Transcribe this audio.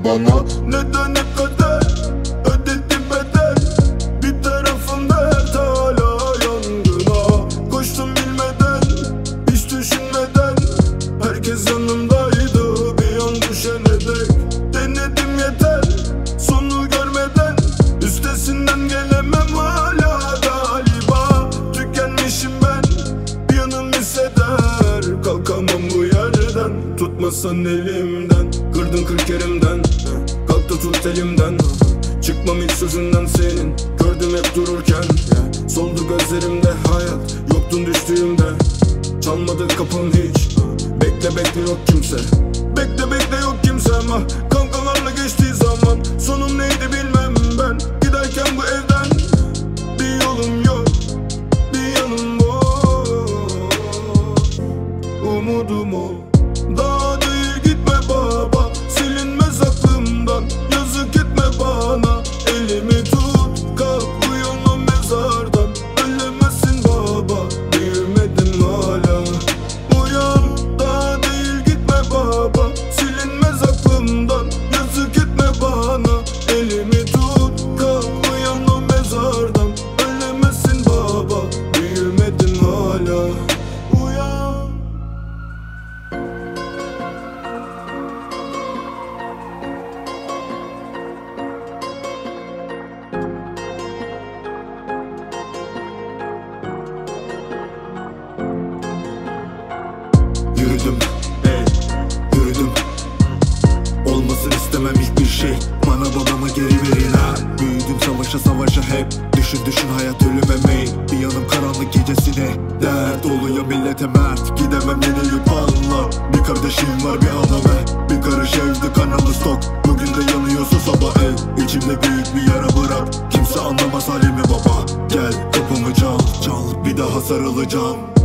bana. Neden hep kader ödedi bedel? Bir tarafım dert hala yangına. Koştum bilmeden, hiç düşünmeden. Herkes yanımdaydı bir an düşene dek. Denedim yeter, sonu görmeden. Üstesinden gelemem hala galiba. Tükenmişim ben, bir yanım hisseder. Kalkamam bu yerden, tutmasan elimden. Kırdın 40 yerimden, kalk da tut elimden. Çıkmam hiç sözünden senin, gördüm hep dururken. Soldu gözlerimde hayat, yoktun düştüğümde. Çalmadı kapım hiç, bekle bekle yok kimse. Bekle bekle yok kimse ama kankalarla geçtiği zaman. Sonum neydi bilmem ben, giderken bu evden. Bir yolum yok, bir yanım boş. Umudum o, daha değil gitme baba. Silinmez aklımdan, yazık etme bana. Elimi tut, kalk uyan o mezardan. Ölemezsin baba, büyümedim hala. Uyan, daha değil gitme baba. Silinmez aklımdan, yazık etme bana. Elimi tut, kalk uyan o mezardan. Ölemezsin baba, büyümedim hala. Uyan. Yürüdüm, yürüdüm. Olmasın istemem hiçbir şey. Bana babama geri verin ha. Büyüdüm savaşa savaşa hep. Düşün düşün hayat ölüme meyil. Bir yanım karanlık gecesine dert oluyor millete mert. Gidemem yenilip anla. Bir kardeşim var bir anam bir karış evde kanalı stok. Bugün de yanıyorsa sabah İçimde büyük bir yara bırak. Kimse anlamaz halimi baba. Gel kapımı çal çal, bir daha sarılacağım.